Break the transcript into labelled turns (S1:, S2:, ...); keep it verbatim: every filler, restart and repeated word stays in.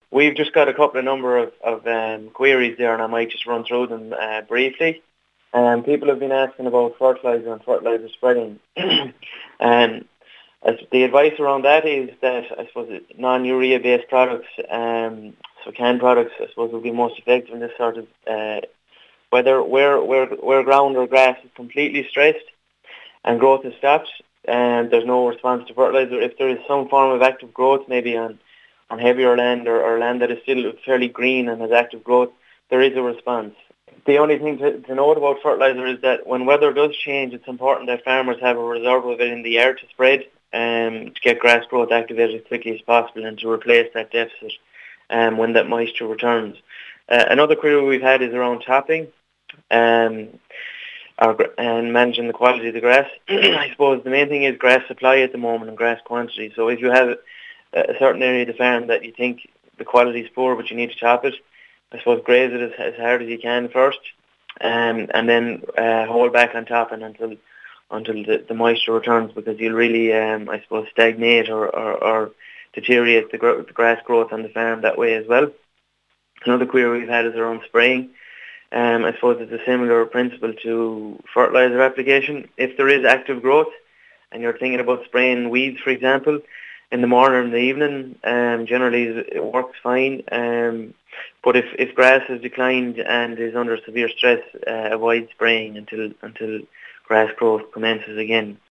S1: We've just got a couple of number of, of um, queries there, and I might just run through them uh, briefly. Um, people have been asking about fertiliser and fertiliser spreading. and as the advice around that is that, I suppose, non-urea based products, um, so canned products, I suppose, will be most effective in this sort of uh, whether where where where ground or grass is completely stressed and growth is stopped, and there's no response to fertiliser. If there is some form of active growth, maybe on on heavier land or, or land that is still fairly green and has active growth, there is a response. The only thing to, to note about fertiliser is that when weather does change, it's important that farmers have a reserve of it in the air to spread, um, to get grass growth activated as quickly as possible and to replace that deficit um, when that moisture returns. Uh, another query we've had is around topping um, our, and managing the quality of the grass. I suppose the main thing is grass supply at the moment and grass quantity. So if you have a certain area of the farm that you think the quality is poor but you need to top it, I suppose graze it as, as hard as you can first, um, and then uh, hold back on topping until until the, the moisture returns, because you'll really, um, I suppose, stagnate or, or, or deteriorate the, gro- the grass growth on the farm that way as well. Another query we've had is around spraying. Um, I suppose it's a similar principle to fertiliser application. If there is active growth and you're thinking about spraying weeds, for example, in the morning or in the evening, um, generally it works fine. Um, but if, if grass has declined and is under severe stress, uh, avoid spraying until until grass growth commences again.